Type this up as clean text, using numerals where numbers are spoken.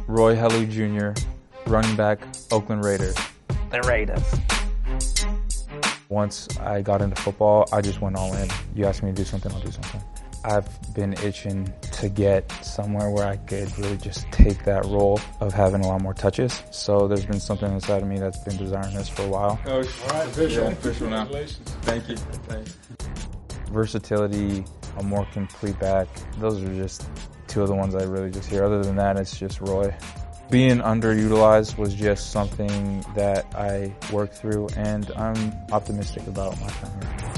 Roy Helu Jr., running back, Oakland Raiders. The Raiders. Once I got into football, I just went all in. You ask me to do something, I'll do something. I've been itching to get somewhere where I could really just take that role of having a lot more touches. So there's been something inside of me that's been desiring this for a while. Coach, all right, official. Yeah, official now. Thank you. Thanks. Versatility, a more complete back. Those are just two of the ones I really just hear. Other than that, it's just Roy. Being underutilized was just something that I worked through, and I'm optimistic about my time here.